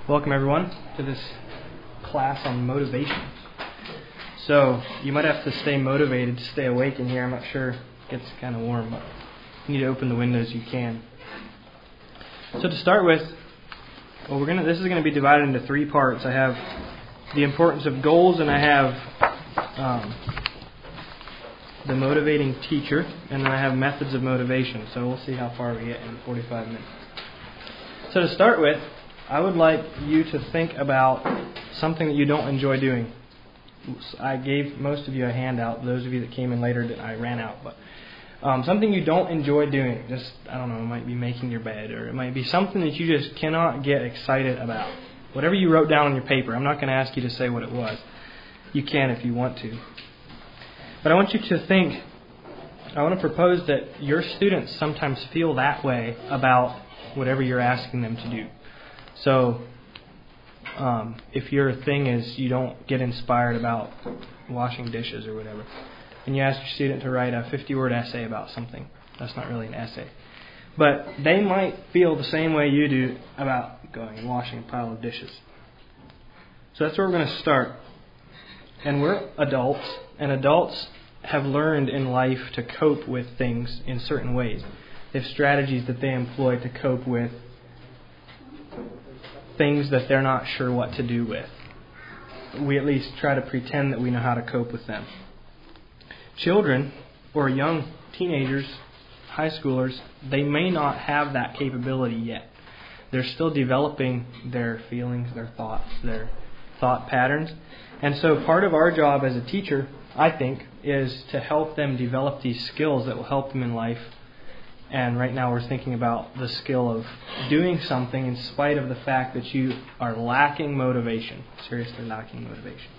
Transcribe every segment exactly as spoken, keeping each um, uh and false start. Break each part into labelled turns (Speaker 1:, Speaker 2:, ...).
Speaker 1: Welcome everyone to this class on motivation. So you might have to stay motivated to stay awake in here. I'm not sure. It gets kind of warm, but you need to open the windows you can. So to start with, well, we're gonna. This is going to be divided into three parts. I have the importance of goals, and I have um, the motivating teacher, and then I have methods of motivation. So we'll see how far we get in forty-five minutes. So to start with, I would like you to think about something that you don't enjoy doing. I gave most of you a handout. Those of you that came in later, I ran out. But um, something you don't enjoy doing. Just, I don't know, it might be making your bed, or it might be something that you just cannot get excited about. Whatever you wrote down on your paper. I'm not going to ask you to say what it was. You can if you want to. But I want you to think, I want to propose that your students sometimes feel that way about whatever you're asking them to do. So, um, if your thing is you don't get inspired about washing dishes or whatever, and you ask your student to write a fifty-word essay about something, that's not really an essay. But they might feel the same way you do about going and washing a pile of dishes. So that's where we're going to start. And we're adults, and adults have learned in life to cope with things in certain ways. They have strategies that they employ to cope with things that they're not sure what to do with. We at least try to pretend that we know how to cope with them. Children or young teenagers, high schoolers, they may not have that capability yet. They're still developing their feelings, their thoughts, their thought patterns. And so part of our job as a teacher, I think, is to help them develop these skills that will help them in life. And right now we're thinking about the skill of doing something in spite of the fact that you are lacking motivation. Seriously lacking motivation.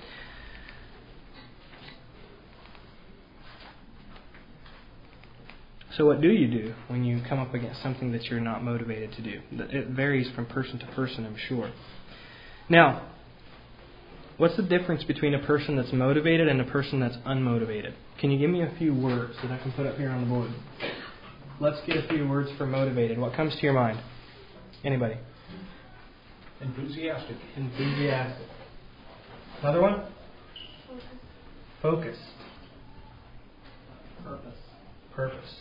Speaker 1: So what do you do when you come up against something that you're not motivated to do? It varies from person to person, I'm sure. Now, what's the difference between a person that's motivated and a person that's unmotivated? Can you give me a few words that I can put up here on the board? Let's get a few words for motivated. What comes to your mind? Anybody?
Speaker 2: Enthusiastic.
Speaker 1: Enthusiastic. Another one?
Speaker 3: Focus.
Speaker 1: Focused.
Speaker 3: Purpose.
Speaker 1: Purpose.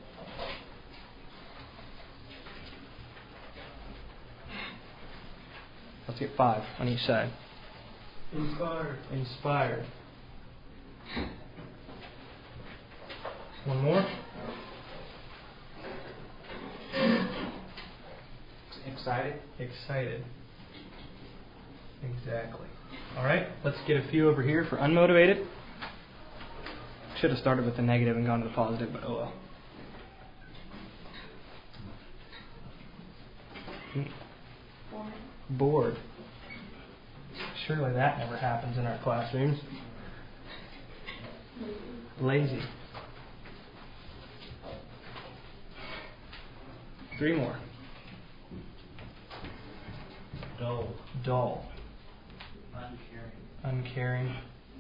Speaker 1: Let's get five on each side.
Speaker 3: Inspired.
Speaker 1: Inspired. One more.
Speaker 3: Excited.
Speaker 1: Excited. Exactly. All right, let's get a few over here for unmotivated. Should have started with the negative and gone to the positive, but oh well.
Speaker 4: Bored.
Speaker 1: Bored. Surely that never happens in our classrooms. Lazy. Three more.
Speaker 3: Dull.
Speaker 1: Dull.
Speaker 3: Uncaring.
Speaker 1: Uncaring.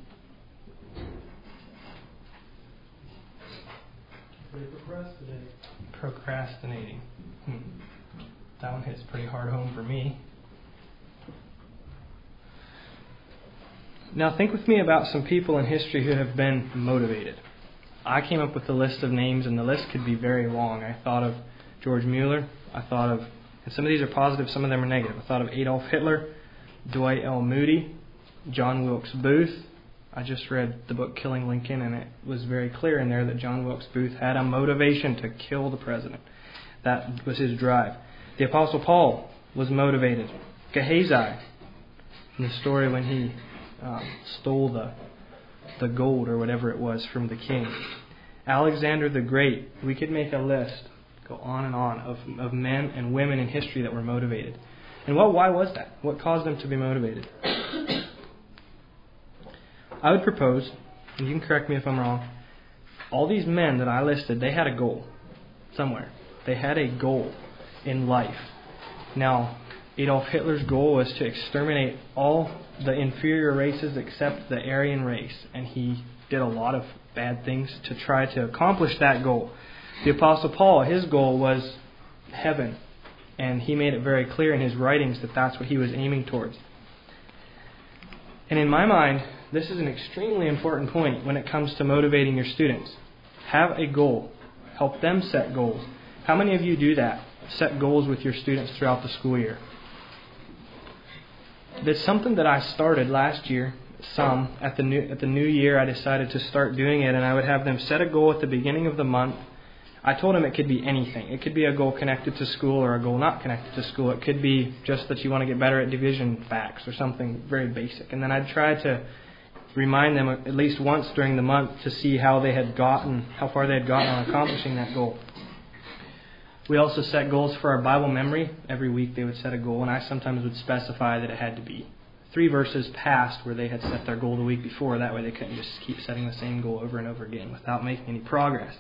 Speaker 3: They procrastinate.
Speaker 1: Procrastinating. Hmm. That one hits pretty hard home for me. Now think with me about some people in history who have been motivated. I came up with a list of names, and the list could be very long. I thought of George Mueller. I thought of, and some of these are positive, some of them are negative. I thought of Adolf Hitler, Dwight L. Moody, John Wilkes Booth. I just read the book Killing Lincoln, and it was very clear in there that John Wilkes Booth had a motivation to kill the president. That was his drive. The Apostle Paul was motivated. Gehazi, in the story when he um, stole the the gold or whatever it was from the king. Alexander the Great. We could make a list, go on and on, of, of men and women in history that were motivated. And what? Why was that? What caused them to be motivated? I would propose, and you can correct me if I'm wrong, all these men that I listed, they had a goal somewhere. They had a goal in life. Now, Adolf Hitler's goal was to exterminate all the inferior races except the Aryan race, and he did a lot of bad things to try to accomplish that goal. The Apostle Paul, his goal was heaven, And he made it very clear in his writings that that's what he was aiming towards. And in my mind, this is an extremely important point when it comes to motivating your students. Have a goal. Help them set goals. How many of you do that? Set goals with your students throughout the school year? That's something that I started last year. Some at the new at the new year, I decided to start doing it, and I would have them set a goal at the beginning of the month. I told them it could be anything. It could be a goal connected to school or a goal not connected to school. It could be just that you want to get better at division facts or something very basic. And then I'd try to remind them at least once during the month to see how they had gotten, how far they had gotten on accomplishing that goal. We also set goals for our Bible memory. Every week they would set a goal, and I sometimes would specify that it had to be three verses past where they had set their goal the week before. That way they couldn't just keep setting the same goal over and over again without making any progress.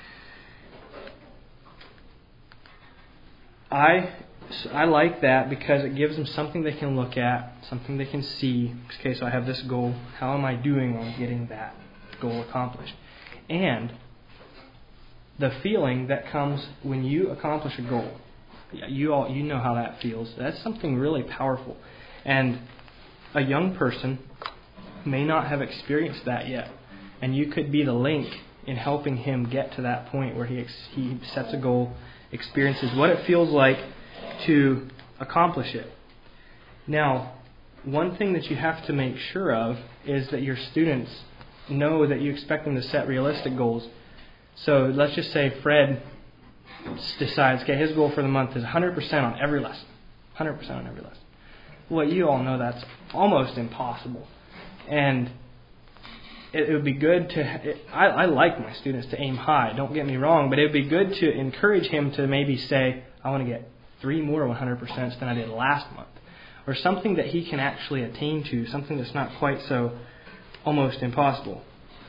Speaker 1: I, I like that because it gives them something they can look at, something they can see. Okay, so I have this goal. How am I doing on getting that goal accomplished? And the feeling that comes when you accomplish a goal. You all, you know how that feels. That's something really powerful. And a young person may not have experienced that yet. And you could be the link in helping him get to that point where he ex- he sets a goal, experiences what it feels like to accomplish it. Now, one thing that you have to make sure of is that your students know that you expect them to set realistic goals. So let's just say Fred decides, okay, his goal for the month is one hundred percent on every lesson. one hundred percent on every lesson. Well, you all know that's almost impossible. And it, it would be good to... It, I, I like my students to aim high, don't get me wrong, but it would be good to encourage him to maybe say, I want to get three more one hundred percent than I did last month. Or something that he can actually attain to, something that's not quite so almost impossible.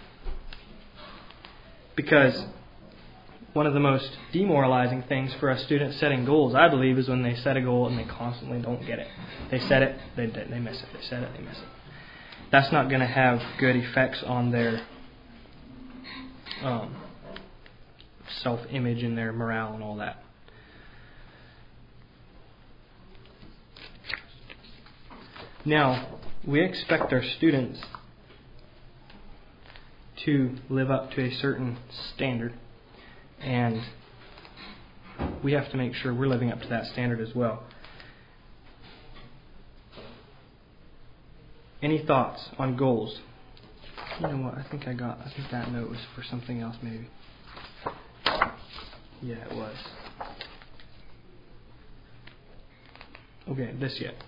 Speaker 1: Because one of the most demoralizing things for a student setting goals, I believe, is when they set a goal and they constantly don't get it. They set it, they they miss it. They set it, they miss it. That's not going to have good effects on their um, self-image and their morale and all that. Now, we expect our students to live up to a certain standard, and we have to make sure we're living up to that standard as well. Any thoughts on goals? You know what? I think I got. I think that note was for something else, maybe. Yeah, it was. Okay, this yet.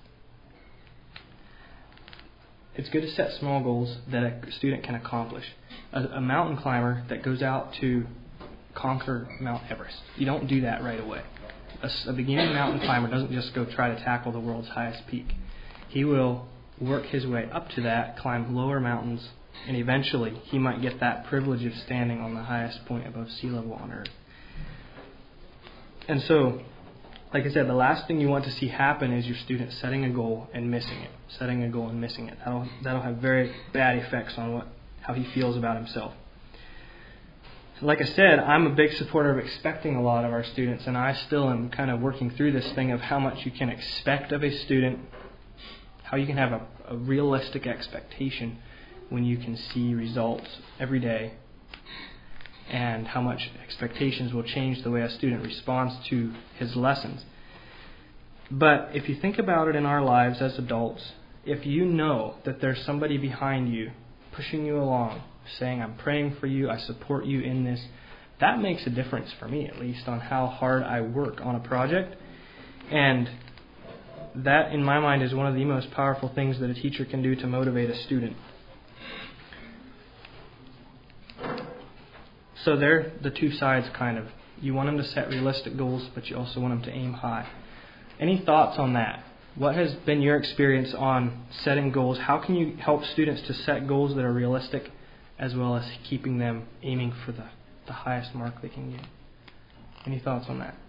Speaker 1: It's good to set small goals that a student can accomplish. A, a mountain climber that goes out to conquer Mount Everest, you don't do that right away. A, a beginning mountain climber doesn't just go try to tackle the world's highest peak. He will work his way up to that, climb lower mountains, and eventually he might get that privilege of standing on the highest point above sea level on Earth. And so, like I said, the last thing you want to see happen is your student setting a goal and missing it. Setting a goal and missing it. That'll that'll have very bad effects on what how he feels about himself. Like I said, I'm a big supporter of expecting a lot of our students, and I still am kind of working through this thing of how much you can expect of a student, how you can have a, a realistic expectation when you can see results every day, and how much expectations will change the way a student responds to his lessons. But if you think about it in our lives as adults, if you know that there's somebody behind you pushing you along, saying, I'm praying for you, I support you in this, that makes a difference for me, at least, on how hard I work on a project. And that, in my mind, is one of the most powerful things that a teacher can do to motivate a student. So they're the two sides, kind of. You want them to set realistic goals, but you also want them to aim high. Any thoughts on that? What has been your experience on setting goals? How can you help students to set goals that are realistic, as well as keeping them aiming for the, the highest mark they can get? Any thoughts on that?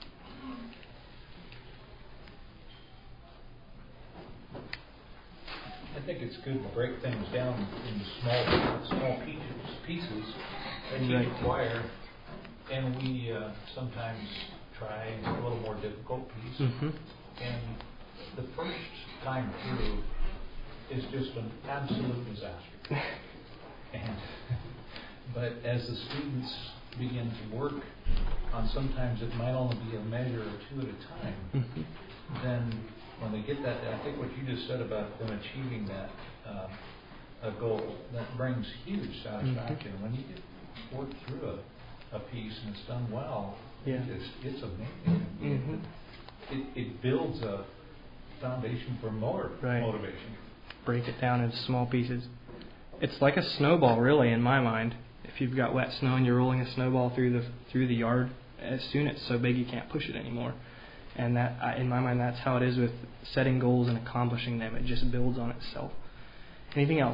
Speaker 2: I think it's good to break things down into small, small pieces, pieces that each require, and we uh, sometimes try a little more difficult piece.
Speaker 1: Mm-hmm.
Speaker 2: And the first time through is just an absolute disaster. And, but as the students begin to work on, sometimes it might only be a measure or two at a time,
Speaker 1: Mm-hmm.
Speaker 2: then when they get that, I think what you just said about them achieving that uh, a goal, that brings huge satisfaction.
Speaker 1: Mm-hmm.
Speaker 2: When you get worked through a, a piece and it's done well,
Speaker 1: Yeah.
Speaker 2: it's, it's amazing.
Speaker 1: Mm-hmm.
Speaker 2: It, it builds a foundation for more
Speaker 1: Right.
Speaker 2: motivation.
Speaker 1: Break it down into small pieces. It's like a snowball, really, in my mind. If you've got wet snow and you're rolling a snowball through the through the yard, as soon it's so big you can't push it anymore. And that, I- in my mind, that's how it is with setting goals and accomplishing them. It just builds on itself. Anything else?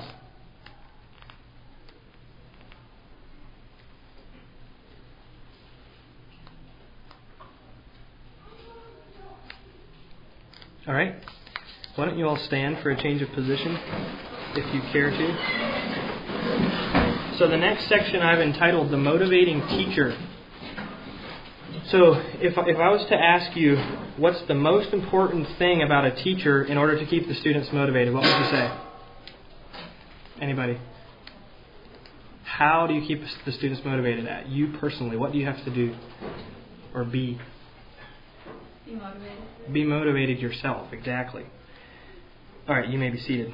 Speaker 1: All right. Why don't you all stand for a change of position, if you care to. So the next section I've entitled The Motivating Teacher. So if, if I was to ask you, what's the most important thing about a teacher in order to keep the students motivated, what would you say? Anybody? How do you keep the students motivated at? You personally, what do you have to do? Or be?
Speaker 4: Be motivated.
Speaker 1: Be motivated yourself, exactly. All right, you may be seated.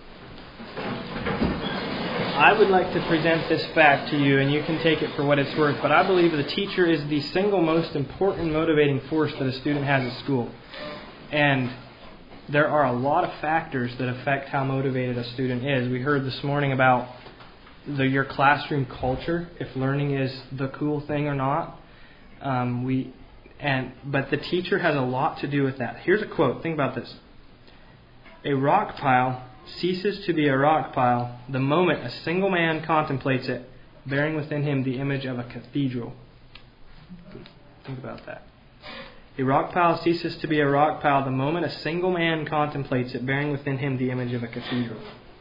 Speaker 1: I would like to present this fact to you, and you can take it for what it's worth, but I believe the teacher is the single most important motivating force that a student has at school. And there are a lot of factors that affect how motivated a student is. We heard this morning about the, your classroom culture, if learning is the cool thing or not. Um, we and but the teacher has a lot to do with that. Here's a quote. Think about this. A rock pile ceases to be a rock pile the moment a single man contemplates it, bearing within him the image of a cathedral. Think about that. A rock pile ceases to be a rock pile the moment a single man contemplates it, bearing within him the image of a cathedral.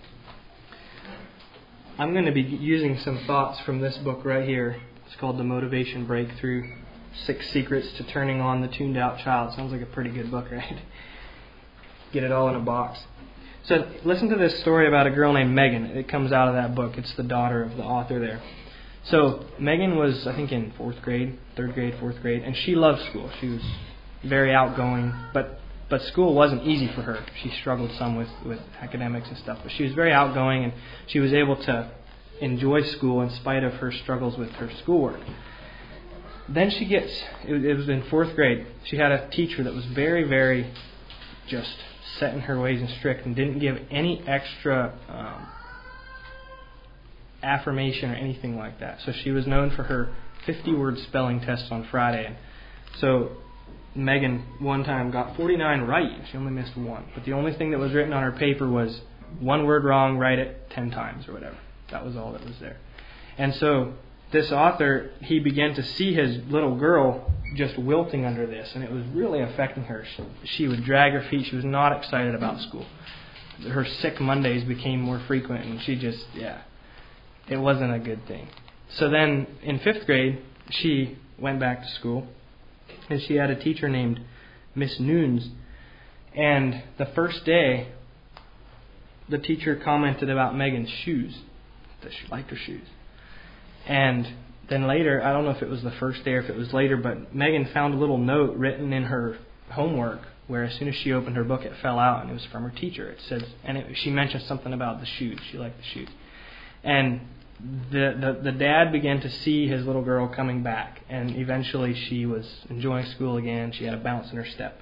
Speaker 1: I'm going to be using some thoughts from this book right here. It's called The Motivation Breakthrough. Six Secrets to Turning on the Tuned Out Child. Sounds like a pretty good book, right? Get it all in a box. So listen to this story about a girl named Megan. It comes out of that book. It's the daughter of the author there. So Megan was, I think, in fourth grade, third grade, fourth grade, and she loved school. She was very outgoing, but but school wasn't easy for her. She struggled some with, with academics and stuff, but she was very outgoing, and she was able to enjoy school in spite of her struggles with her schoolwork. Then she gets, it was in fourth grade, she had a teacher that was very, very just set in her ways and strict and didn't give any extra um, affirmation or anything like that. So she was known for her fifty-word spelling test on Friday. And so Megan one time got forty-nine right. She only missed one. But the only thing that was written on her paper was one word wrong, write it ten times or whatever. That was all that was there. And so this author, he began to see his little girl just wilting under this, and it was really affecting her. She, she would drag her feet. She was not excited about school. Her sick Mondays became more frequent, and she just, yeah, it wasn't a good thing. So then in fifth grade, she went back to school, and she had a teacher named Miss Nunes. And the first day, the teacher commented about Megan's shoes, that she liked her shoes. And then later, I don't know if it was the first day or if it was later, but Megan found a little note written in her homework where as soon as she opened her book, it fell out, and it was from her teacher. It says, and it, she mentioned something about the shoes. She liked the shoes. And the, the the dad began to see his little girl coming back, and eventually she was enjoying school again. She had a bounce in her step.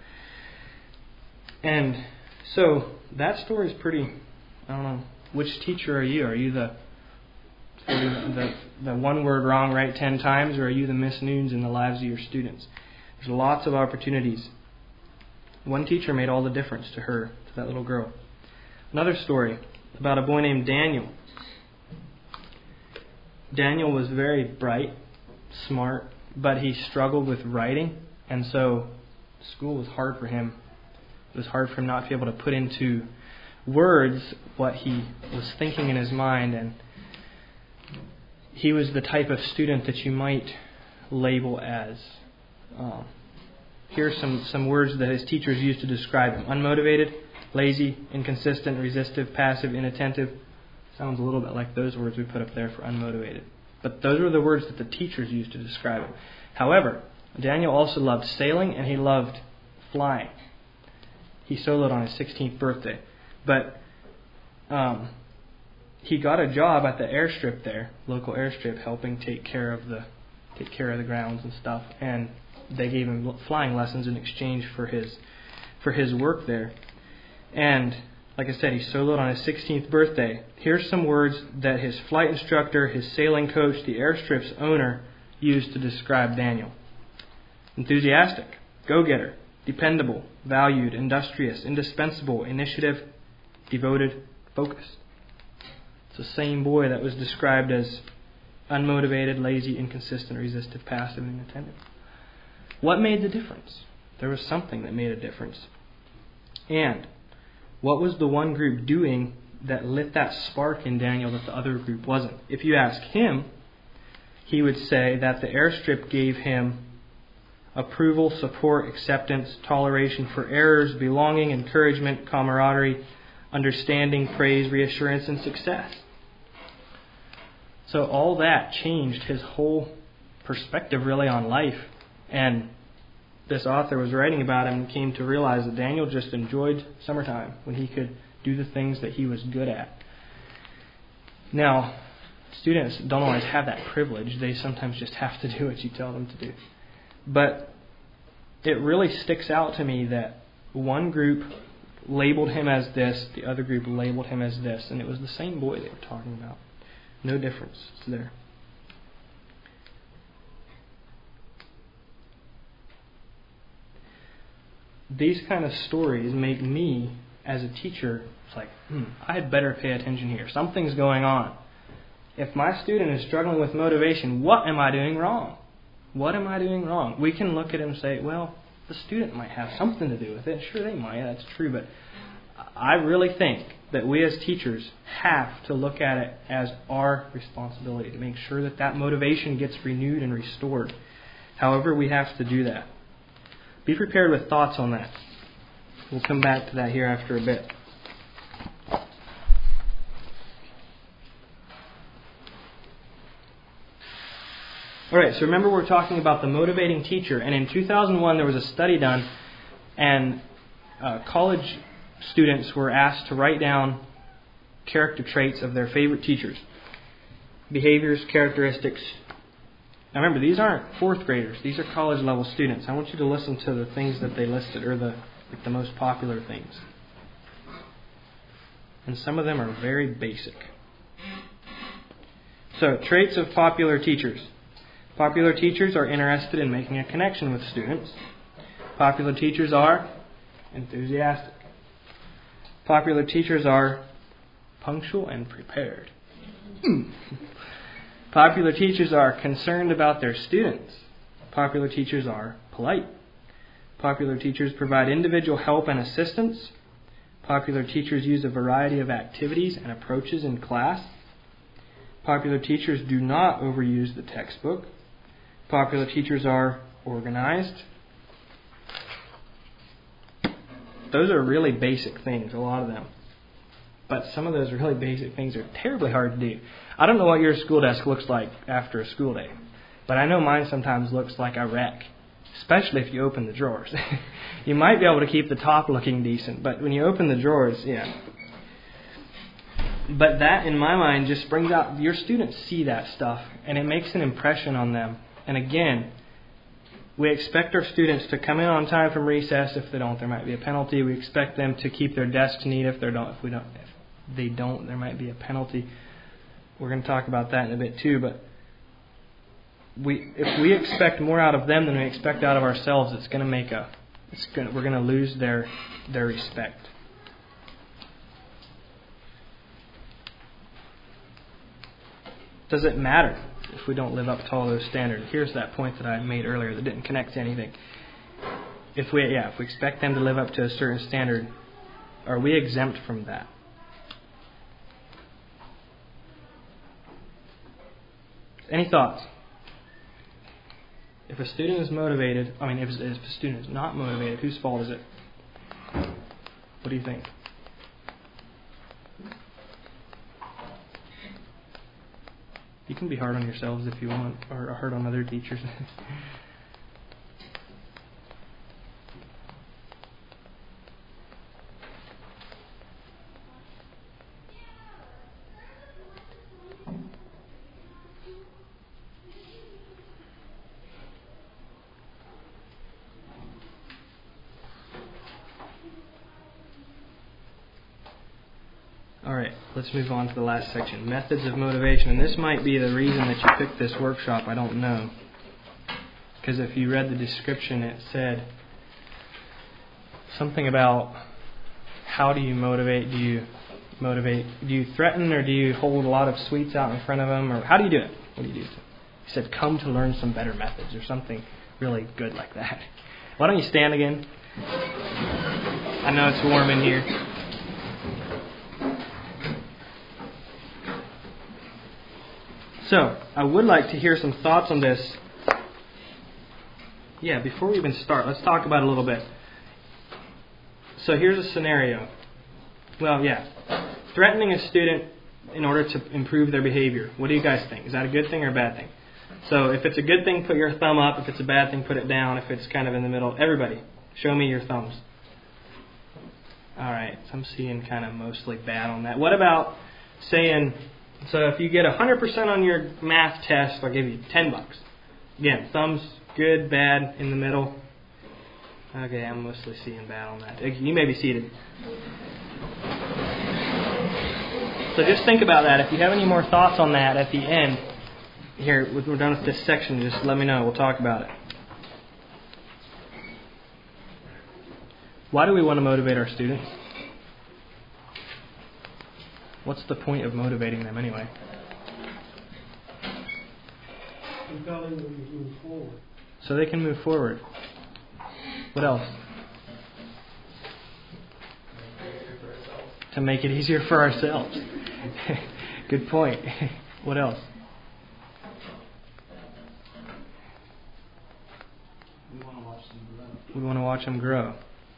Speaker 1: And so that story is pretty, I don't know, which teacher are you? Are you the the, the one word wrong right ten times, or are you the Miss Nunes in the lives of your students? There's lots of opportunities. One teacher made all the difference to her, to that little girl. Another story about a boy named Daniel. Daniel was very bright, smart, but he struggled with writing, and so school was hard for him. It was hard for him not to be able to put into words what he was thinking in his mind, and he was the type of student that you might label as um, here's some, some words that his teachers used to describe him. Unmotivated, lazy, inconsistent, resistive, passive, inattentive. Sounds a little bit like those words we put up there for unmotivated. But those were the words that the teachers used to describe him. However, Daniel also loved sailing and he loved flying. He soloed on his sixteenth birthday. But um, he got a job at the airstrip there, local airstrip, helping take care of the take care of the grounds and stuff. And they gave him flying lessons in exchange for his for his work there. And like I said, he soloed on his sixteenth birthday. Here's some words that his flight instructor, his sailing coach, the airstrip's owner used to describe Daniel. Enthusiastic, go-getter, dependable, valued, industrious, indispensable, initiative, devoted, focused. It's the same boy that was described as unmotivated, lazy, inconsistent, resistive, passive, and inattentive. What made the difference? There was something that made a difference. And what was the one group doing that lit that spark in Daniel that the other group wasn't? If you ask him, he would say that the airstrip gave him approval, support, acceptance, toleration for errors, belonging, encouragement, camaraderie, understanding, praise, reassurance, and success. So all that changed his whole perspective really on life. And this author was writing about him and came to realize that Daniel just enjoyed summertime when he could do the things that he was good at. Now, students don't always have that privilege. They sometimes just have to do what you tell them to do. But it really sticks out to me that one group labeled him as this, the other group labeled him as this, and it was the same boy they were talking about. No difference there. These kind of stories make me, as a teacher, it's like, hmm, I had better pay attention here. Something's going on. If my student is struggling with motivation, what am I doing wrong? What am I doing wrong? We can look at him and say, well, the student might have something to do with it. Sure, they might. That's true. But I really think that we as teachers have to look at it as our responsibility to make sure that that motivation gets renewed and restored. However, we have to do that. Be prepared with thoughts on that. We'll come back to that here after a bit. Alright, so remember we're talking about the motivating teacher, and in two thousand one there was a study done, and uh, college students were asked to write down character traits of their favorite teachers. Behaviors, characteristics. Now remember, these aren't fourth graders, these are college level students. I want you to listen to the things that they listed, or the, like the most popular things. And some of them are very basic. So, traits of popular teachers. Popular teachers are interested in making a connection with students. Popular teachers are enthusiastic. Popular teachers are punctual and prepared. Popular teachers are concerned about their students. Popular teachers are polite. Popular teachers provide individual help and assistance. Popular teachers use a variety of activities and approaches in class. Popular teachers do not overuse the textbook. Popular teachers are organized. Those are really basic things, a lot of them. But some of those really basic things are terribly hard to do. I don't know what your school desk looks like after a school day, but I know mine sometimes looks like a wreck, especially if you open the drawers. You might be able to keep the top looking decent, but when you open the drawers, yeah. But that, in my mind, just brings out, your students see that stuff, and it makes an impression on them. And again, we expect our students to come in on time from recess. If they don't, there might be a penalty. We expect them to keep their desks neat. If they don't, if we don't, if they don't, there might be a penalty. We're going to talk about that in a bit too. But we, if we expect more out of them than we expect out of ourselves, it's going to make a, it's going to, we're going to lose their their respect. Does it matter if we don't live up to all those standards? Here's that point that I made earlier that didn't connect to anything. If we, yeah, if we expect them to live up to a certain standard, are we exempt from that? Any thoughts? If a student is motivated, I mean, if, if a student is not motivated, whose fault is it? What do you think? You can be hard on yourselves if you want, or hard on other teachers. Alright, let's move on to the last section. Methods of motivation. And this might be the reason that you picked this workshop, I don't know. Because if you read the description, it said something about how do you motivate? Do you motivate? Do you threaten, or do you hold a lot of sweets out in front of them? Or how do you do it? What do you do? He said, come to learn some better methods, or something really good like that. Why don't you stand again? I know it's warm in here. So, I would like to hear some thoughts on this. Yeah, before we even start, let's talk about it a little bit. So here's a scenario. Well, yeah. Threatening a student in order to improve their behavior. What do you guys think? Is that a good thing or a bad thing? So if it's a good thing, put your thumb up. If it's a bad thing, put it down. If it's kind of in the middle, everybody, show me your thumbs. All right, so I'm seeing kind of mostly bad on that. What about saying... So if you get one hundred percent on your math test, I'll give you ten bucks. Again, thumbs, good, bad, in the middle. Okay, I'm mostly seeing bad on that. You may be seated. So just think about that. If you have any more thoughts on that at the end, here, when we're done with this section, just let me know. We'll talk about it. Why do we want to motivate our students? What's the point of motivating them anyway?
Speaker 3: Compelling them to move forward.
Speaker 1: So they can move forward. What else? To make it easier for ourselves. Good point. What else?
Speaker 3: We want to watch them grow.
Speaker 1: We want to watch them grow.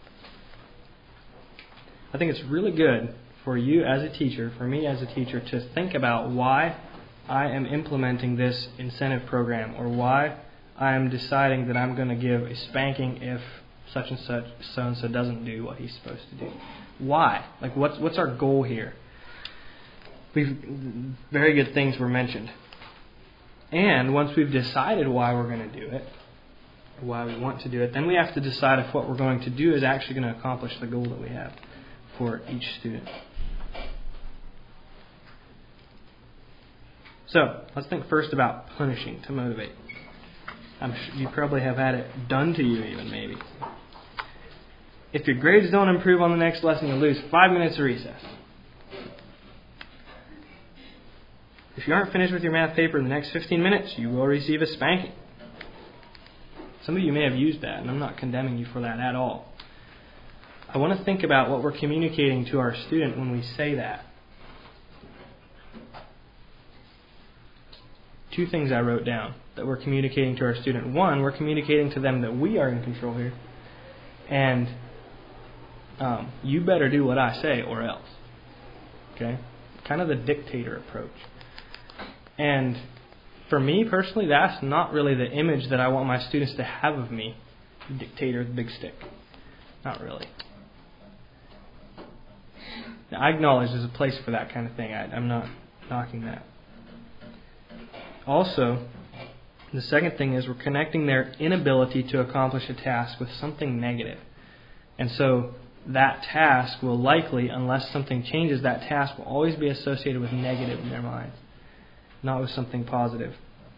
Speaker 1: I think it's really good for you as a teacher, for me as a teacher, to think about why I am implementing this incentive program, or why I am deciding that I'm going to give a spanking if such and such, so and so doesn't do what he's supposed to do. Why? Like, what's what's our goal here? We've very good things were mentioned, and once we've decided why we're going to do it, why we want to do it, then we have to decide if what we're going to do is actually going to accomplish the goal that we have for each student. So, let's think first about punishing to motivate. I'm sure you probably have had it done to you even, maybe. If your grades don't improve on the next lesson, you'll lose five minutes of recess. If you aren't finished with your math paper in the next fifteen minutes, you will receive a spanking. Some of you may have used that, and I'm not condemning you for that at all. I want to think about what we're communicating to our student when we say that. Two things I wrote down that we're communicating to our student. One, we're communicating to them that we are in control here. And um, you better do what I say or else. Okay? Kind of the dictator approach. And for me personally, that's not really the image that I want my students to have of me. Dictator with a big stick. Not really. Now, I acknowledge there's a place for that kind of thing. I, I'm not knocking that. Also, the second thing is we're connecting their inability to accomplish a task with something negative. And so that task will likely, unless something changes, that task will always be associated with negative in their minds, not with something positive.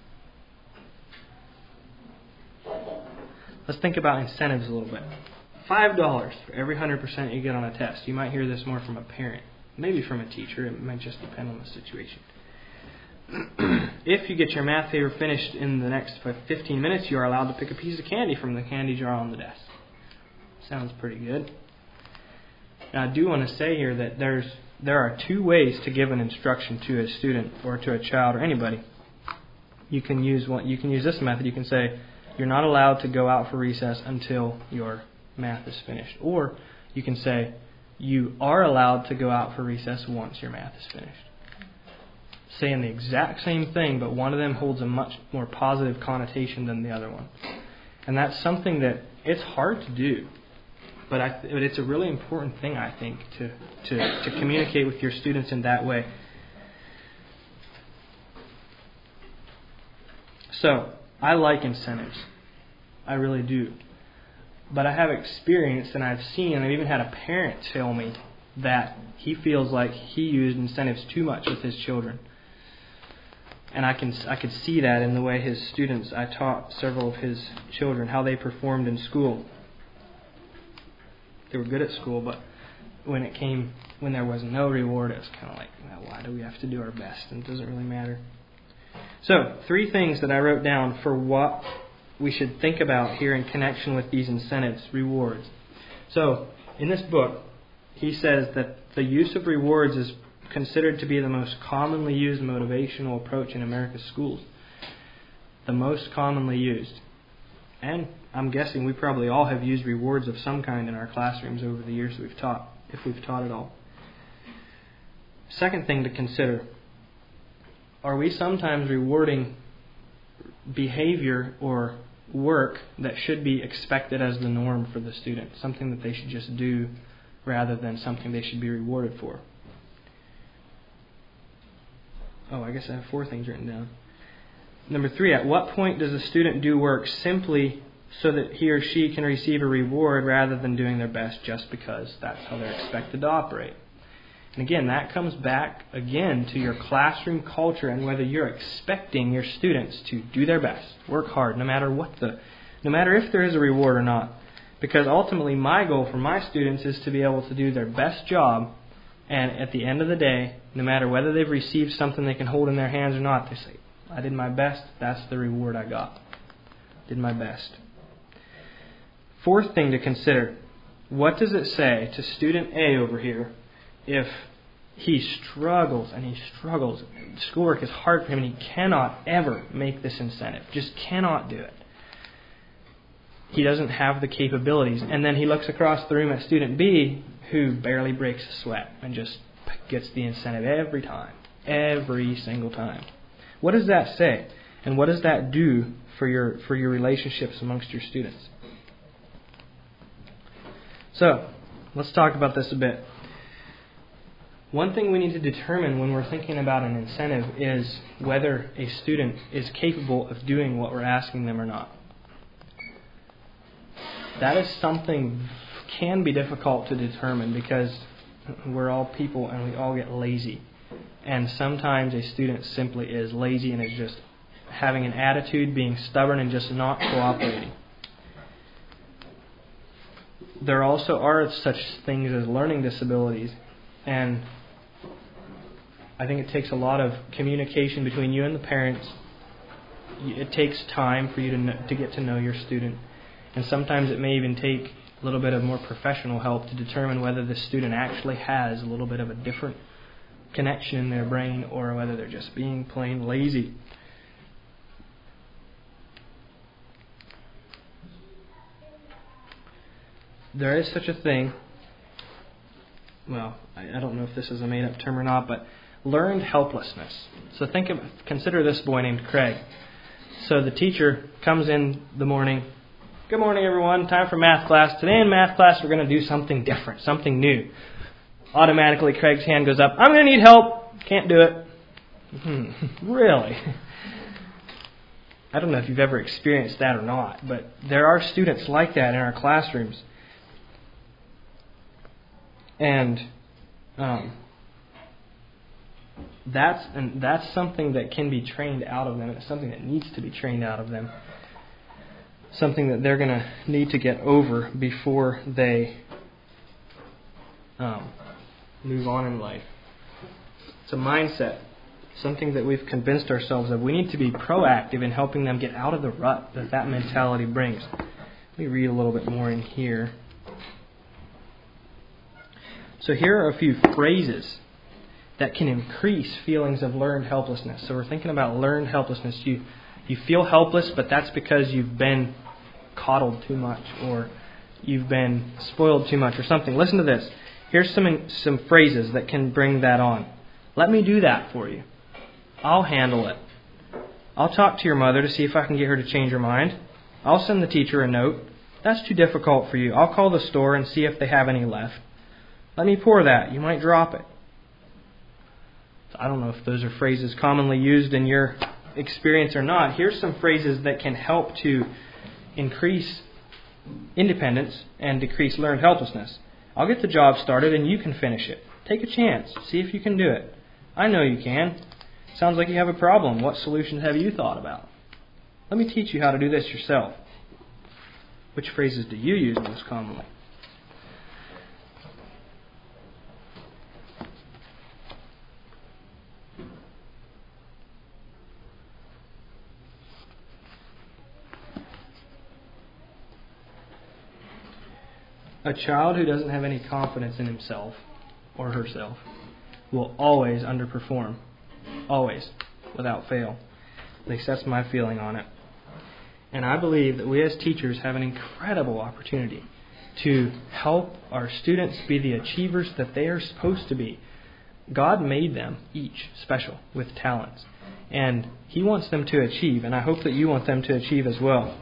Speaker 1: Let's think about incentives a little bit. five dollars for every one hundred percent you get on a test. You might hear this more from a parent, maybe from a teacher. It might just depend on the situation. If you get your math paper finished in the next fifteen minutes, you are allowed to pick a piece of candy from the candy jar on the desk. Sounds pretty good. Now, I do want to say here that there's there are two ways to give an instruction to a student or to a child or anybody. You can use one. You can use this method. You can say, you're not allowed to go out for recess until your math is finished. Or you can say, you are allowed to go out for recess once your math is finished. Saying the exact same thing, but one of them holds a much more positive connotation than the other one. And that's something that it's hard to do. But, I th- but it's a really important thing, I think, to, to, to communicate with your students in that way. So, I like incentives. I really do. But I have experienced and I've seen, and I've even had a parent tell me that he feels like he used incentives too much with his children. And I can I could see that in the way his students, I taught several of his children how they performed in school. They were good at school, but when it came, when there was no reward, it was kind of like, well, why do we have to do our best? And it doesn't really matter. So, three things that I wrote down for what we should think about here in connection with these incentives, rewards. So, in this book, he says that the use of rewards is considered to be the most commonly used motivational approach in America's schools. The most commonly used. And I'm guessing we probably all have used rewards of some kind in our classrooms over the years we've taught, if we've taught at all. Second thing to consider, are we sometimes rewarding behavior or work that should be expected as the norm for the student, something that they should just do rather than something they should be rewarded for? Oh, I guess I have four things written down. Number three, at what point does a student do work simply so that he or she can receive a reward rather than doing their best just because that's how they're expected to operate? And again, that comes back again to your classroom culture and whether you're expecting your students to do their best, work hard, no matter what the, no matter if there is a reward or not. Because ultimately, my goal for my students is to be able to do their best job, and at the end of the day, no matter whether they've received something they can hold in their hands or not, they say, I did my best, that's the reward I got. Did my best. Fourth thing to consider, what does it say to student A over here if he struggles and he struggles, schoolwork is hard for him and he cannot ever make this incentive, just cannot do it. He doesn't have the capabilities. And then he looks across the room at student B who barely breaks a sweat and just gets the incentive every time, every single time. What does that say? And what does that do for your for your relationships amongst your students? So, let's talk about this a bit. One thing we need to determine when we're thinking about an incentive is whether a student is capable of doing what we're asking them or not. That is something can be difficult to determine because we're all people and we all get lazy. And sometimes a student simply is lazy and is just having an attitude, being stubborn, and just not cooperating. There also are such things as learning disabilities, and I think it takes a lot of communication between you and the parents. It takes time for you to know, to get to know your student, and sometimes it may even take a little bit of more professional help to determine whether the student actually has a little bit of a different connection in their brain or whether they're just being plain lazy. There is such a thing, well, I, I don't know if this is a made-up term or not, but learned helplessness. So think of, consider this boy named Craig. So the teacher comes in the morning, good morning everyone, time for math class. Today in math class we're going to do something different, something new. Automatically Craig's hand goes up, I'm going to need help, can't do it. Hmm, really? I don't know if you've ever experienced that or not, but there are students like that in our classrooms. And um, that's and that's something that can be trained out of them. It's something that needs to be trained out of them. Something that they're going to need to get over before they um, move on in life. It's a mindset, something that we've convinced ourselves of. We need to be proactive in helping them get out of the rut that that mentality brings. Let me read a little bit more in here. So here are a few phrases that can increase feelings of learned helplessness. So we're thinking about learned helplessness. You You feel helpless, but that's because you've been coddled too much or you've been spoiled too much or something. Listen to this. Here's some some phrases that can bring that on. Let me do that for you. I'll handle it. I'll talk to your mother to see if I can get her to change her mind. I'll send the teacher a note. That's too difficult for you. I'll call the store and see if they have any left. Let me pour that. You might drop it. I don't know if those are phrases commonly used in your experience or not. Here's some phrases that can help to increase independence and decrease learned helplessness. I'll get the job started and you can finish it. Take a chance. See if you can do it. I know you can. Sounds like you have a problem. What solutions have you thought about? Let me teach you how to do this yourself. Which phrases do you use most commonly? A child who doesn't have any confidence in himself or herself will always underperform. Always. Without fail. At least that's my feeling on it. And I believe that we as teachers have an incredible opportunity to help our students be the achievers that they are supposed to be. God made them each special with talents. And He wants them to achieve. And I hope that you want them to achieve as well.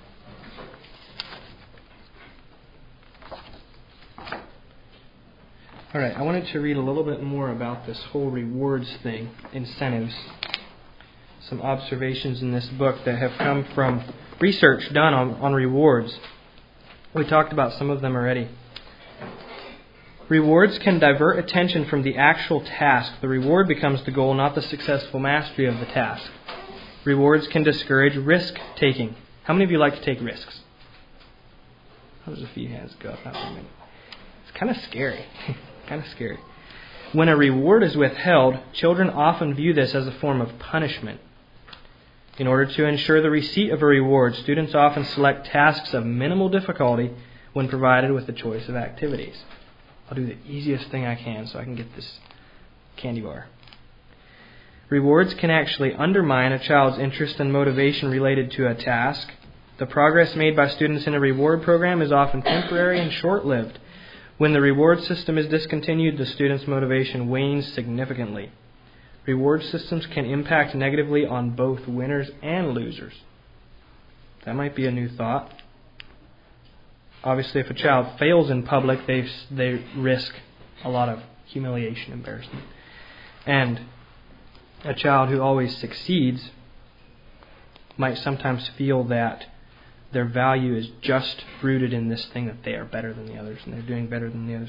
Speaker 1: All right, I wanted to read a little bit more about this whole rewards thing, incentives. Some observations in this book that have come from research done on, on rewards. We talked about some of them already. Rewards can divert attention from the actual task. The reward becomes the goal, not the successful mastery of the task. Rewards can discourage risk-taking. How many of you like to take risks? There's a few hands go up. Not for a minute. It's kind of scary. kind of scary. When a reward is withheld, children often view this as a form of punishment. In order to ensure the receipt of a reward, students often select tasks of minimal difficulty when provided with a choice of activities. I'll do the easiest thing I can so I can get this candy bar. Rewards can actually undermine a child's interest and motivation related to a task. The progress made by students in a reward program is often temporary and short-lived. When the reward system is discontinued, the student's motivation wanes significantly. Reward systems can impact negatively on both winners and losers. That might be a new thought. Obviously, if a child fails in public, they they risk a lot of humiliation, embarrassment. And a child who always succeeds might sometimes feel that their value is just rooted in this thing that they are better than the others and they're doing better than the others.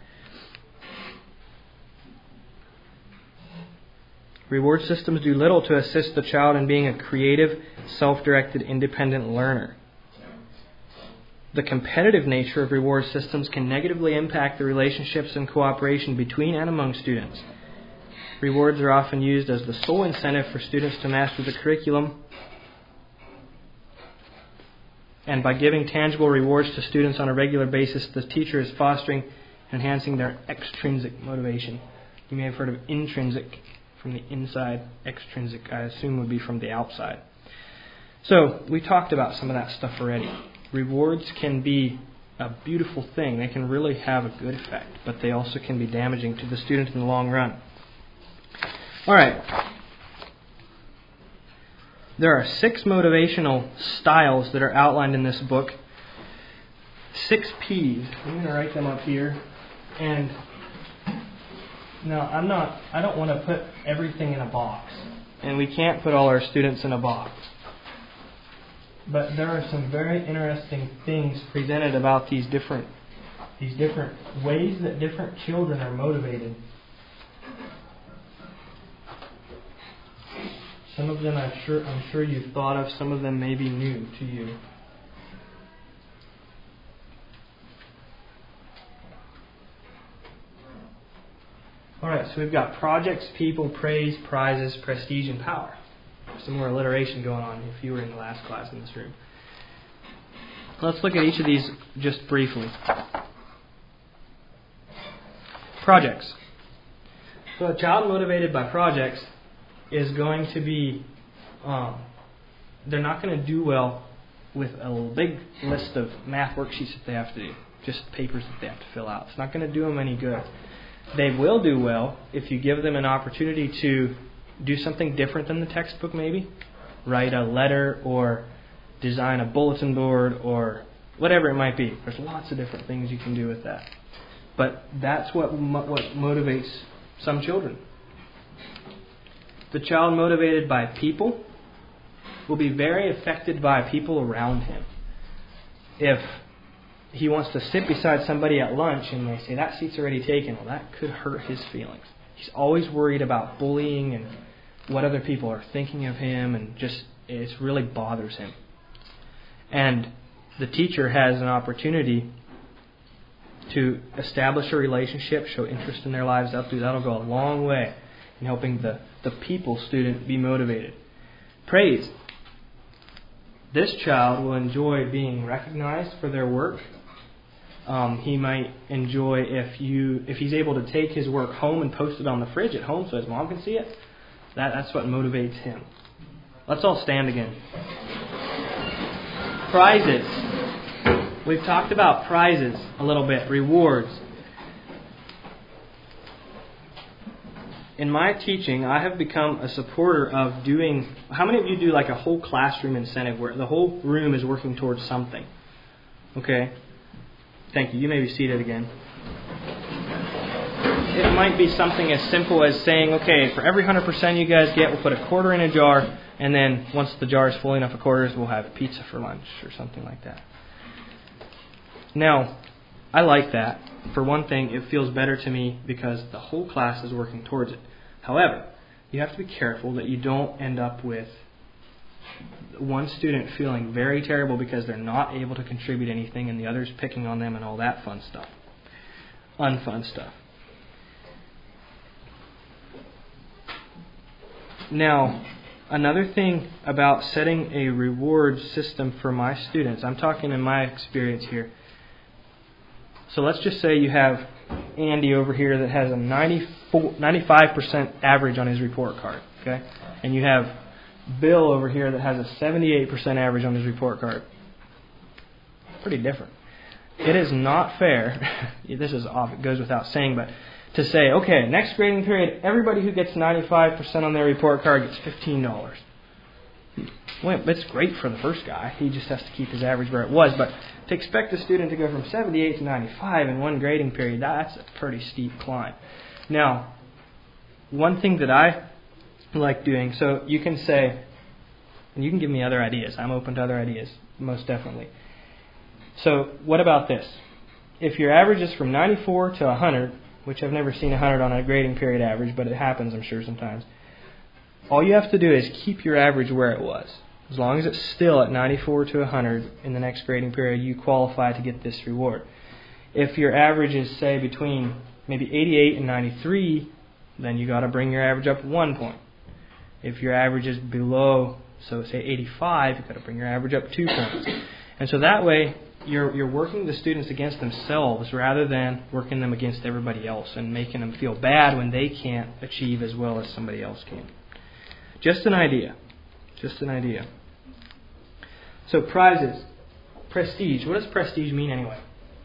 Speaker 1: Reward systems do little to assist the child in being a creative, self-directed, independent learner. The competitive nature of reward systems can negatively impact the relationships and cooperation between and among students. Rewards are often used as the sole incentive for students to master the curriculum. And by giving tangible rewards to students on a regular basis, the teacher is fostering and enhancing their extrinsic motivation. You may have heard of intrinsic from the inside. Extrinsic, I assume, would be from the outside. So, we talked about some of that stuff already. Rewards can be a beautiful thing. They can really have a good effect, but they also can be damaging to the student in the long run. All right. There are six motivational styles that are outlined in this book. Six P's. I'm going to write them up here. And now I'm not. I don't want to put everything in a box, and we can't put all our students in a box. But there are some very interesting things presented about these different these different ways that different children are motivated. Some of them I'm sure, I'm sure you've thought of. Some of them may be new to you. All right, so we've got projects, people, praise, prizes, prestige, and power. Some more alliteration going on if you were in the last class in this room. Let's look at each of these just briefly. Projects. So a child motivated by projects is going to be um, they're not going to do well with a big list of math worksheets that they have to do, just papers that they have to fill out. It's not going to do them any good. They will do well if you give them an opportunity to do something different than the textbook maybe. Write a letter or design a bulletin board or whatever it might be. There's lots of different things you can do with that. But that's what mo- what motivates some children. The child motivated by people will be very affected by people around him. If he wants to sit beside somebody at lunch and they say, that seat's already taken, well, that could hurt his feelings. He's always worried about bullying and what other people are thinking of him, and just it really bothers him. And the teacher has an opportunity to establish a relationship, show interest in their lives. That'll, that'll go a long way in helping the, the people student be motivated. Praise. This child will enjoy being recognized for their work. Um, he might enjoy if you if he's able to take his work home and post it on the fridge at home so his mom can see it. That, that's what motivates him. Let's all stand again. Prizes. We've talked about prizes a little bit, rewards. In my teaching, I have become a supporter of doing... How many of you do like a whole classroom incentive where the whole room is working towards something? Okay. Thank you. You may be seated again. It might be something as simple as saying, okay, for every one hundred percent you guys get, we'll put a quarter in a jar, and then once the jar is full enough of quarters, we'll have pizza for lunch or something like that. Now, I like that. For one thing, it feels better to me because the whole class is working towards it. However, you have to be careful that you don't end up with one student feeling very terrible because they're not able to contribute anything and the others picking on them and all that fun stuff. Unfun stuff. Now, another thing about setting a reward system for my students, I'm talking in my experience here. So let's just say you have Andy over here that has a ninety-four, ninety-five percent average on his report card, okay? And you have Bill over here that has a seventy-eight percent average on his report card. Pretty different. It is not fair, this is off, it goes without saying, but to say, okay, next grading period, everybody who gets ninety-five percent on their report card gets fifteen dollars. Well, it's great for the first guy. He just has to keep his average where it was. But to expect a student to go from seventy-eight to ninety-five in one grading period, that's a pretty steep climb. Now, one thing that I like doing, so you can say, and you can give me other ideas. I'm open to other ideas, most definitely. So what about this? If your average is from ninety-four to one hundred, which I've never seen one hundred on a grading period average, but it happens, I'm sure, sometimes. All you have to do is keep your average where it was. As long as it's still at ninety-four to one hundred in the next grading period, you qualify to get this reward. If your average is, say, between maybe eighty-eight and ninety-three, then you got to bring your average up one point. If your average is below, so say eighty-five, you've got to bring your average up two points. And so that way, you're you're working the students against themselves rather than working them against everybody else and making them feel bad when they can't achieve as well as somebody else can. Just an idea. Just an idea. So prizes. Prestige. What does prestige mean anyway?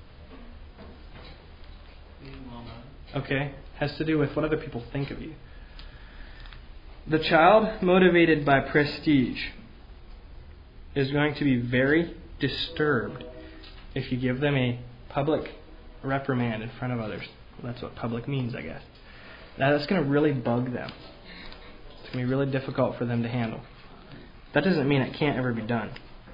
Speaker 1: Okay. Has to do with what other people think of you. The child motivated by prestige is going to be very disturbed if you give them a public reprimand in front of others. Well, that's what public means, I guess. Now, that's going to really bug them. It's going to be really difficult for them to handle. That doesn't mean it can't ever be done.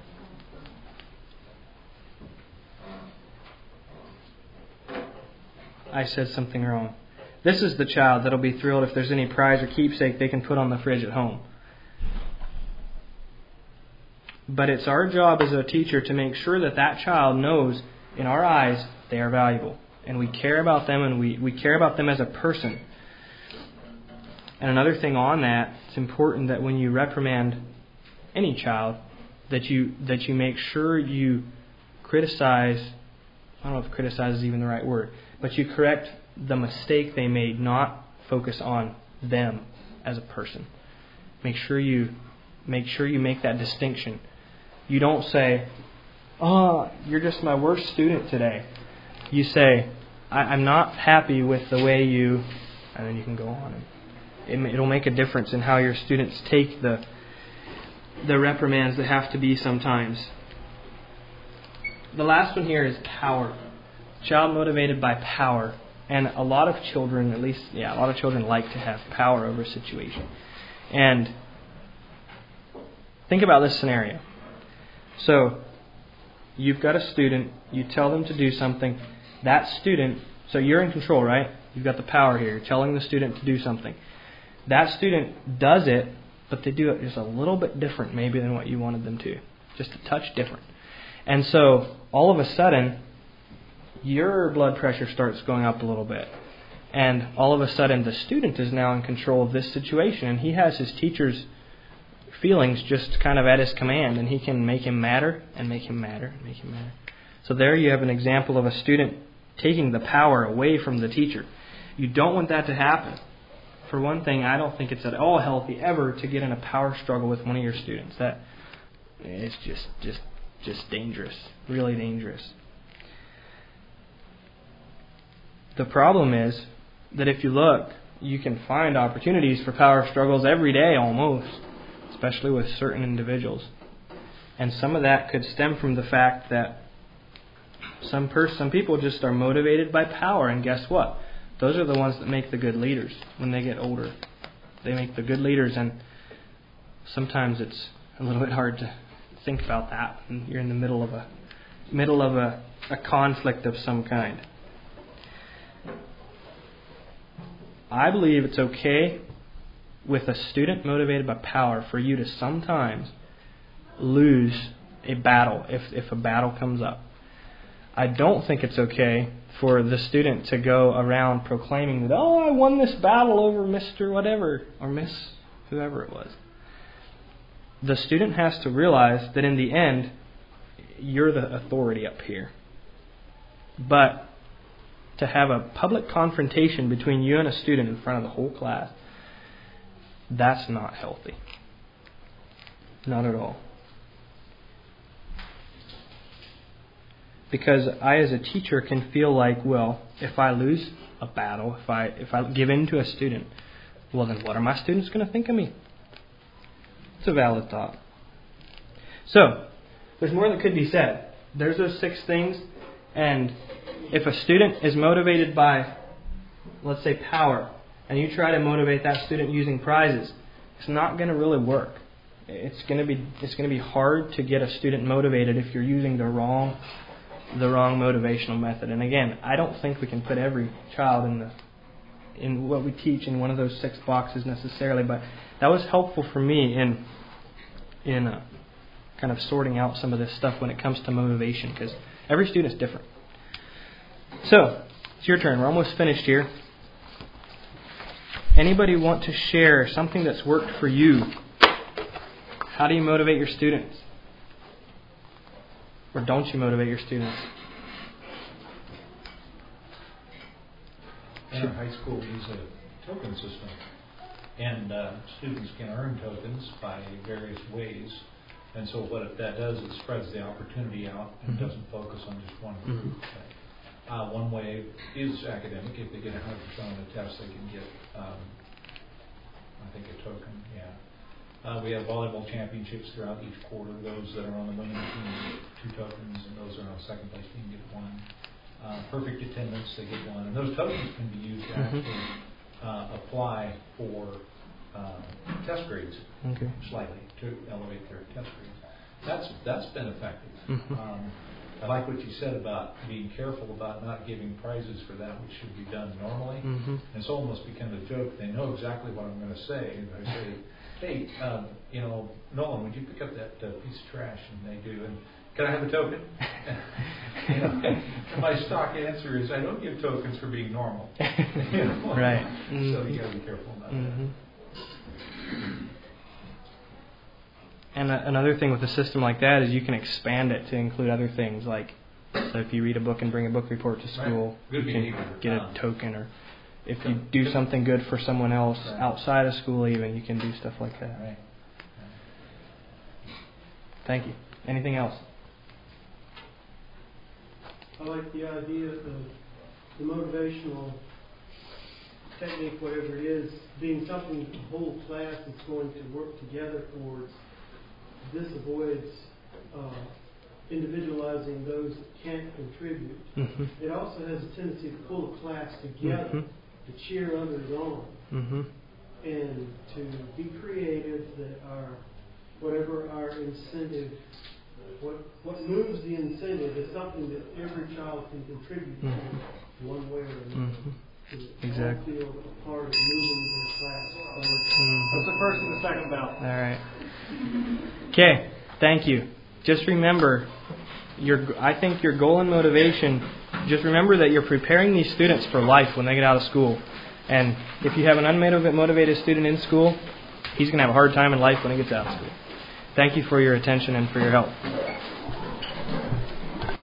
Speaker 1: I said something wrong. This is the child that'll be thrilled if there's any prize or keepsake they can put on the fridge at home. But it's our job as a teacher to make sure that that child knows, in our eyes, they are valuable. And we care about them, and we, we care about them as a person. And another thing on that, it's important that when you reprimand any child, that you that you make sure you criticize, I don't know if criticize is even the right word, but you correct the mistake they made, not focus on them as a person. Make sure you make sure you make that distinction. You don't say, oh, you're just my worst student today. You say, I, I'm not happy with the way you, and then you can go on. And it, it'll make a difference in how your students take the the reprimands that have to be sometimes. The last one here is power. Child motivated by power. And a lot of children, at least, yeah, a lot of children like to have power over a situation. And think about this scenario. So, you've got a student, you tell them to do something. That student, so you're in control, right? You've got the power here. You're telling the student to do something. That student does it, but they do it just a little bit different maybe than what you wanted them to. Just a touch different. And so, all of a sudden, your blood pressure starts going up a little bit. And all of a sudden, the student is now in control of this situation, and he has his teacher's feelings just kind of at his command, and he can make him madder and make him madder and make him madder. So there you have an example of a student taking the power away from the teacher. You don't want that to happen. For one thing, I don't think it's at all healthy ever to get in a power struggle with one of your students. That is just just just dangerous, really dangerous. The problem is that if you look, you can find opportunities for power struggles every day almost, especially with certain individuals. And some of that could stem from the fact that some pers- some people just are motivated by power, and guess what? Those are the ones that make the good leaders when they get older. They make the good leaders, and sometimes it's a little bit hard to think about that when you're in the middle of a middle of a, a conflict of some kind. I believe it's okay with a student motivated by power for you to sometimes lose a battle if, if a battle comes up. I don't think it's okay for the student to go around proclaiming that, oh, I won this battle over Mister whatever or Miss whoever it was. The student has to realize that in the end, you're the authority up here. But to have a public confrontation between you and a student in front of the whole class, that's not healthy. Not at all. Because I, as a teacher, can feel like, well, if I lose a battle, if I if I give in to a student, well, then what are my students going to think of me? It's a valid thought. So, there's more that could be said. There's those six things, and if a student is motivated by, let's say, power, and you try to motivate that student using prizes, it's not going to really work. It's going to be it's going to be hard to get a student motivated if you're using the wrong the wrong motivational method. And again, I don't think we can put every child in the in what we teach in one of those six boxes necessarily, but that was helpful for me in in uh, kind of sorting out some of this stuff when it comes to motivation, because every student is different. So, it's your turn. We're almost finished here. Anybody want to share something that's worked for you? How do you motivate your students? Or don't you motivate your students?
Speaker 2: In our high school, we use a token system. And uh, students can earn tokens by various ways. And so what that does, it spreads the opportunity out and mm-hmm. doesn't focus on just one group. Mm-hmm. Uh, one way is academic. If they get one hundred percent on the test, they can get, um, I think, a token. Yeah. Uh, we have volleyball championships throughout each quarter. Those that are on the winning team get two tokens, and those that are on the second place team get one. Uh, perfect attendance, they get one. And those tokens can be used to mm-hmm. actually uh, apply for uh, test grades okay. slightly to elevate their test grades. That's that's been effective. Mm-hmm. Um, I like what you said about being careful about not giving prizes for that which should be done normally. Mm-hmm. It's almost become a joke. They know exactly what I'm going to say. And I say, hey, um, you know, Nolan, would you pick up that uh, piece of trash? And they do. And can I have a token? You know, my stock answer is, I don't give tokens for being normal. You know?
Speaker 1: Right.
Speaker 2: Mm-hmm. So you got to be careful about mm-hmm. that.
Speaker 1: And a, another thing with a system like that is you can expand it to include other things. Like, so if you read a book and bring a book report to school, right. you can get a token. Or if you do something good for someone else right. outside of school even, you can do stuff like that.
Speaker 2: Right.
Speaker 1: Thank you. Anything else?
Speaker 3: I like the idea of the motivational technique, whatever it is, being something that the whole class is going to work together towards. This avoids uh, individualizing those that can't contribute.
Speaker 1: Mm-hmm.
Speaker 3: It also has a tendency to pull a class together,
Speaker 1: Mm-hmm.
Speaker 3: to cheer others on,
Speaker 1: Mm-hmm.
Speaker 3: and to be creative that our, whatever our incentive, what what moves the incentive is something that every child can contribute
Speaker 1: Mm-hmm.
Speaker 3: to one way or another.
Speaker 1: Mm-hmm.
Speaker 3: So that
Speaker 1: Exactly.
Speaker 3: they all feel a part of moving their class forward.
Speaker 1: Mm-hmm.
Speaker 3: That's the first and the second ballot.
Speaker 1: All right. Okay. Thank you. Just remember, your I think your goal and motivation. Just remember that you're preparing these students for life when they get out of school. And if you have an unmotivated student in school, he's going to have a hard time in life when he gets out of school. Thank you for your attention and for your help.